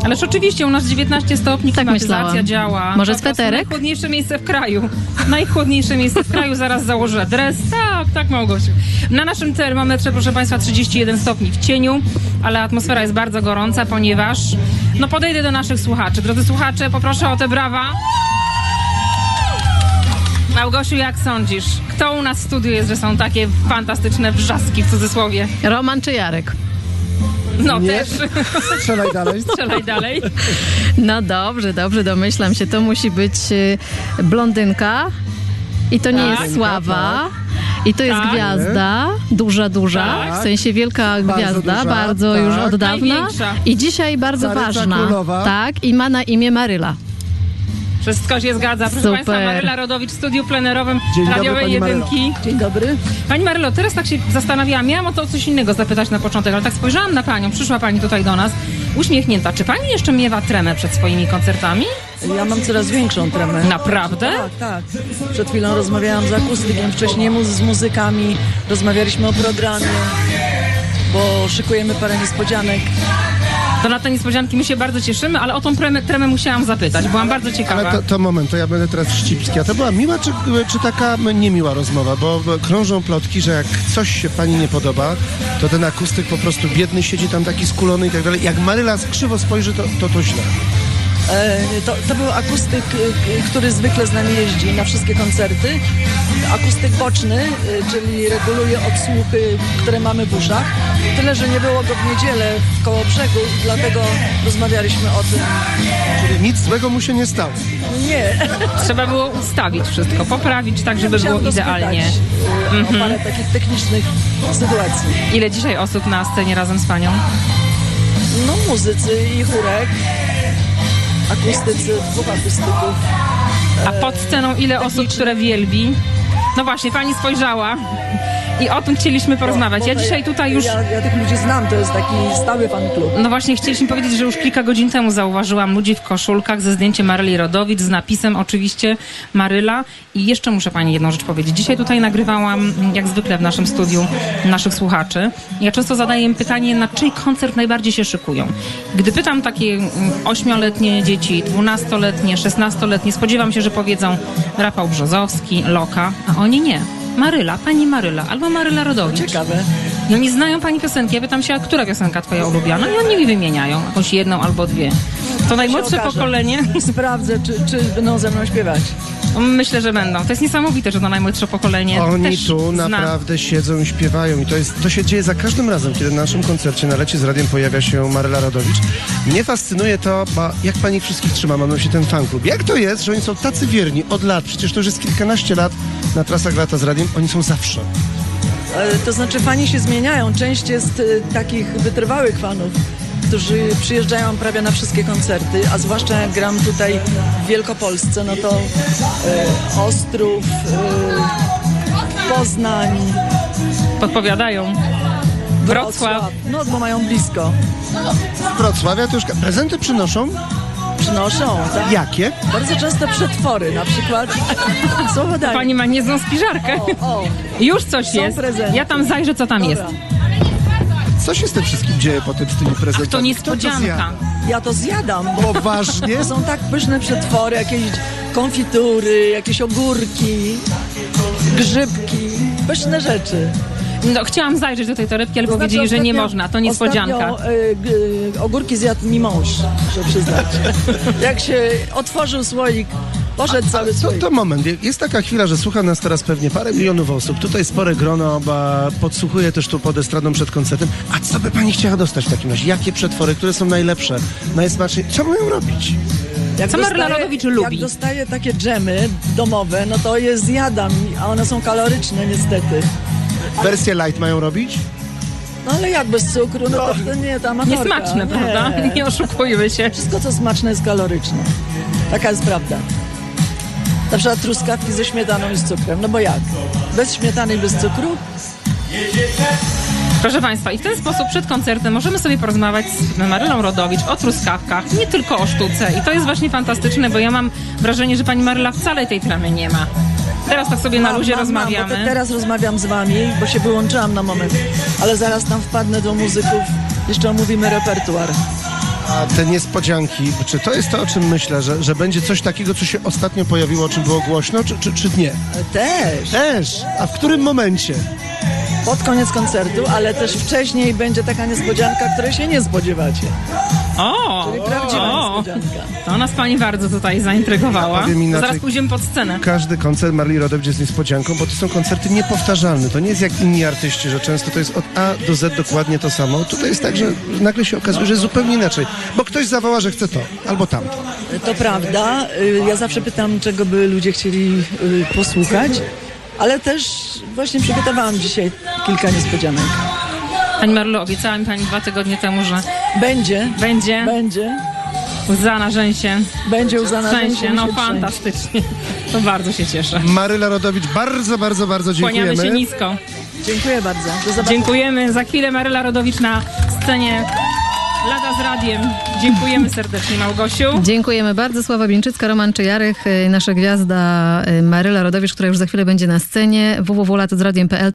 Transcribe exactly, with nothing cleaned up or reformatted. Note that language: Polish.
Ależ oczywiście u nas dziewiętnaście stopni, Tak klimatyzacja myślałam. działa. Może Po prostu sweterek? Najchłodniejsze miejsce w kraju. Najchłodniejsze miejsce w kraju, zaraz założę dres. Tak, tak, Małgosiu. Na naszym termometrze, proszę Państwa, trzydzieści jeden stopni w cieniu, ale atmosfera jest bardzo gorąca, ponieważ no podejdę do naszych słuchaczy. Drodzy słuchacze, poproszę o te brawa. Małgosiu, jak sądzisz, kto u nas w studiu jest, że są takie fantastyczne wrzaski w cudzysłowie? Roman czy Jarek? No Nie. też. Strzelaj dalej. Strzelaj dalej. No dobrze, dobrze, domyślam się. To musi być y, blondynka i to nie Tak. jest Sława. I to jest Tak. gwiazda, duża, duża, Tak. w sensie wielka gwiazda, duża, bardzo tak. już od dawna. Największa. I dzisiaj bardzo Caryca ważna. królowa. Tak, i ma na imię Maryla. Wszystko się zgadza. Proszę Super. Państwa, Maryla Rodowicz w studiu plenerowym Dzień dobry, radiowej pani Marylo. jedynki. Dzień dobry. Pani Marylo, teraz tak się zastanawiałam, miałam o to coś innego zapytać na początek, ale tak spojrzałam na Panią, przyszła Pani tutaj do nas, uśmiechnięta. Czy Pani jeszcze miewa tremę przed swoimi koncertami? Ja mam coraz większą tremę. Naprawdę? Tak, tak. Przed chwilą rozmawiałam z akustykiem, wcześniej mu- z muzykami, rozmawialiśmy o programie, bo szykujemy parę niespodzianek. To na te niespodzianki my się bardzo cieszymy, ale o tą tremę, tremę musiałam zapytać, byłam bardzo ciekawa. Ale to, to moment, to ja będę teraz wścibski. A to była miła czy, czy taka niemiła rozmowa? Bo bo krążą plotki, że jak coś się pani nie podoba, to ten akustyk po prostu biedny siedzi tam taki skulony i tak dalej. Jak Maryla krzywo spojrzy, to to, to źle. E, to, to był akustyk, e, który zwykle z nami jeździ na wszystkie koncerty. Akustyk boczny, e, czyli reguluje odsłuchy, które mamy w uszach. Tyle, że nie było go w niedzielę w Kołobrzegu, dlatego rozmawialiśmy o tym. Czyli nic złego mu się nie stało. Nie. Trzeba było ustawić wszystko, poprawić tak, żeby było Musiałam go idealnie. spytać, e, o parę takich technicznych sytuacji. Ile dzisiaj osób na scenie razem z Panią? No muzycy i chórek, akustycy, dwóch akustyków. A pod sceną ile osób, które wielbi? No właśnie, Pani spojrzała i o tym chcieliśmy porozmawiać. Ja dzisiaj tutaj już... Ja, ja tych ludzi znam, to jest taki stały fan klub. No właśnie, chcieliśmy powiedzieć, że już kilka godzin temu zauważyłam ludzi w koszulkach ze zdjęciem Maryli Rodowicz, z napisem oczywiście Maryla. I jeszcze muszę Pani jedną rzecz powiedzieć. Dzisiaj tutaj nagrywałam, jak zwykle w naszym studiu, naszych słuchaczy. Ja często zadaję im pytanie, na czyj koncert najbardziej się szykują. Gdy pytam takie ośmioletnie dzieci, dwunastoletnie, szesnastoletnie, spodziewam się, że powiedzą Rafał Brzozowski, Loka, a oni nie. Maryla, Pani Maryla, albo Maryla Rodowicz. Ciekawe. I oni znają Pani piosenki. Ja pytam się, a która piosenka Twoja ulubiona? I oni mi wymieniają jakąś jedną albo dwie. To najmłodsze okaże. pokolenie. Sprawdzę, czy, czy będą ze mną śpiewać. Myślę, że będą. To jest niesamowite, że to najmłodsze pokolenie Oni też tu zna. naprawdę siedzą i śpiewają i to, jest, to się dzieje za każdym razem, kiedy na naszym koncercie na Lecie z Radiem pojawia się Maryla Rodowicz. Mnie fascynuje to, bo jak pani ich wszystkich trzyma, mam na myśli ten fanklub. Jak to jest, że oni są tacy wierni od lat, przecież to już jest kilkanaście lat na trasach Lata z Radiem, oni są zawsze. E, To znaczy fani się zmieniają. Część jest e, takich wytrwałych fanów, którzy przyjeżdżają prawie na wszystkie koncerty, a zwłaszcza jak gram tutaj w Wielkopolsce, no to e, Ostrów, e, Poznań, Podpowiadają. Wrocław. No, bo mają blisko. Z Wrocławia to już ka- prezenty przynoszą? Przynoszą, tak? Jakie? Bardzo często przetwory, na przykład słowodaje. Pani ma niezłą spiżarkę. O, o. Już coś Są jest. prezenty. Ja tam zajrzę, co tam Dobra. jest. Co się z tym wszystkim dzieje potem z tymi prezentami? To Kto niespodzianka. zjada? Ja to zjadam, bo Poważnie? są tak pyszne przetwory, jakieś konfitury, jakieś ogórki, grzybki, pyszne rzeczy. No, chciałam zajrzeć do tej torebki, ale To znaczy powiedzieli, że nie ostatnio- można. To niespodzianka. Ostatnio, y, g- ogórki zjadł mi mąż, muszę przyznać. Jak się otworzył słoik, poszedł cały To, słoik. to moment, jest taka chwila, że słucha nas teraz pewnie parę milionów osób, tutaj spore grono, ba, podsłuchuje też tu pod estradą przed koncertem. A co by pani chciała dostać w takim razie? Jakie przetwory, które są najlepsze, najsmaczniejsze? Co mają robić? Jak Co Maryla Rodowicz lubi? Jak dostaję takie dżemy domowe, no to je zjadam, a one są kaloryczne niestety. Wersję light mają robić? No ale jak bez cukru, no to, to nie, ta amatorka. Niesmaczne, prawda? Nie. Nie oszukujmy się. Wszystko, co smaczne, jest kaloryczne. Taka jest prawda. Na przykład truskawki ze śmietaną i z cukrem. No bo jak? Bez śmietany i bez cukru? Proszę Państwa, i w ten sposób przed koncertem możemy sobie porozmawiać z Marylą Rodowicz o truskawkach, nie tylko o sztuce. I to jest właśnie fantastyczne, bo ja mam wrażenie, że Pani Maryla wcale tej tremy nie ma. Teraz tak sobie na Mam, luzie mam, mam, bo rozmawiamy. te, teraz rozmawiam z wami, bo się wyłączyłam na moment. Ale zaraz tam wpadnę do muzyków. Jeszcze omówimy repertuar. A te niespodzianki, czy to jest to, o czym myślę, że, że będzie coś takiego, co się ostatnio pojawiło, o czym było głośno, czy, czy, czy nie? Też. Też. A w którym momencie? Pod koniec koncertu, ale też wcześniej będzie taka niespodzianka, której się nie spodziewacie. O! Czyli prawdziwa o, niespodzianka. To nas pani bardzo tutaj zaintrygowała. Ja powiem To inaczej. zaraz pójdziemy pod scenę. Każdy koncert Marli Rodowicz jest niespodzianką, bo to są koncerty niepowtarzalne. To nie jest jak inni artyści, że często to jest od A do Z dokładnie to samo. Tutaj jest tak, że nagle się okazuje, że jest zupełnie inaczej. Bo ktoś zawoła, że chce to albo tamto. To prawda. Y, Ja zawsze pytam, czego by ludzie chcieli y, posłuchać, ale też właśnie przygotowałam dzisiaj kilka niespodzianek. Pani Marylo, obiecała mi pani dwa tygodnie temu, że Będzie, będzie będzie, łza na rzęsie. będzie łza na Szczęście, rzęsie, no mi się trzęsie. fantastycznie. To bardzo się cieszę. Maryla Rodowicz, bardzo, bardzo, bardzo dziękujemy. Kłaniamy się nisko. Dziękuję bardzo. Do zobaczenia. Dziękujemy. Za chwilę Maryla Rodowicz na scenie Lada z radiem. Dziękujemy serdecznie, Małgosiu. Dziękujemy bardzo. Sława Bieńczycka, Roman Czyjarych, y, nasza gwiazda y, Maryla Rodowicz, która już za chwilę będzie na scenie. w w w kropka latozradiem kropka p l